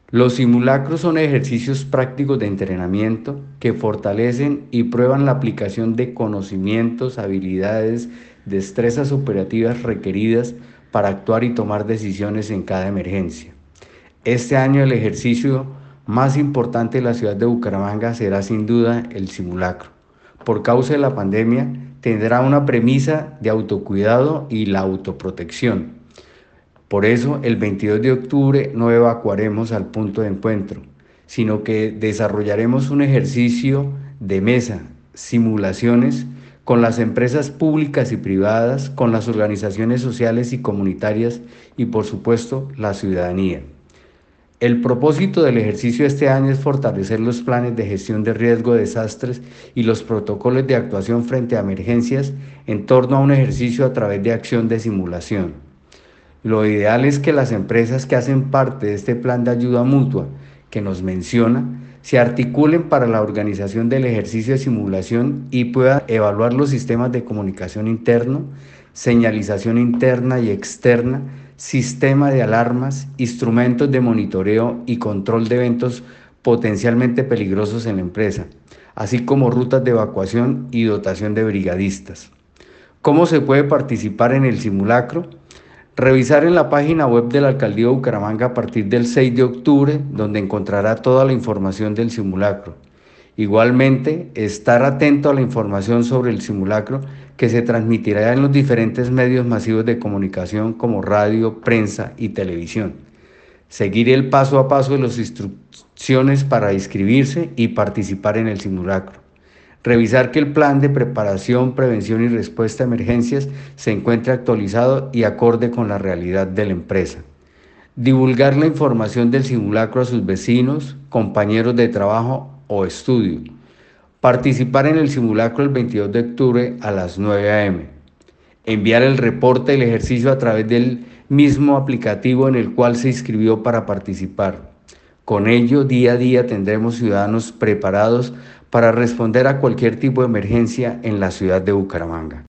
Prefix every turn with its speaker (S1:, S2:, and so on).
S1: Los simulacros son ejercicios prácticos de entrenamiento que fortalecen y prueban la aplicación de conocimientos, habilidades, destrezas operativas requeridas para actuar y tomar decisiones en cada emergencia. Este año el ejercicio más importante de la ciudad de Bucaramanga será sin duda el simulacro. Por causa de la pandemia, tendrá una premisa de autocuidado y la autoprotección. Por eso, el 22 de octubre no evacuaremos al punto de encuentro, sino que desarrollaremos un ejercicio de mesa, simulaciones con las empresas públicas y privadas, con las organizaciones sociales y comunitarias y, por supuesto, la ciudadanía. El propósito del ejercicio este año es fortalecer los planes de gestión de riesgo de desastres y los protocolos de actuación frente a emergencias en torno a un ejercicio a través de acción de simulación. Lo ideal es que las empresas que hacen parte de este plan de ayuda mutua que nos menciona se articulen para la organización del ejercicio de simulación y puedan evaluar los sistemas de comunicación interno, señalización interna y externa, sistema de alarmas, instrumentos de monitoreo y control de eventos potencialmente peligrosos en la empresa, así como rutas de evacuación y dotación de brigadistas. ¿Cómo se puede participar en el simulacro? Revisar en la página web de la Alcaldía de Bucaramanga a partir del 6 de octubre, donde encontrará toda la información del simulacro. Igualmente, estar atento a la información sobre el simulacro que se transmitirá en los diferentes medios masivos de comunicación como radio, prensa y televisión. Seguir el paso a paso de las instrucciones para inscribirse y participar en el simulacro. Revisar que el plan de preparación, prevención y respuesta a emergencias se encuentre actualizado y acorde con la realidad de la empresa. Divulgar la información del simulacro a sus vecinos, compañeros de trabajo o estudio. Participar en el simulacro el 22 de octubre a las 9 a.m. Enviar el reporte del ejercicio a través del mismo aplicativo en el cual se inscribió para participar. Con ello, día a día tendremos ciudadanos preparados para responder a cualquier tipo de emergencia en la ciudad de Bucaramanga.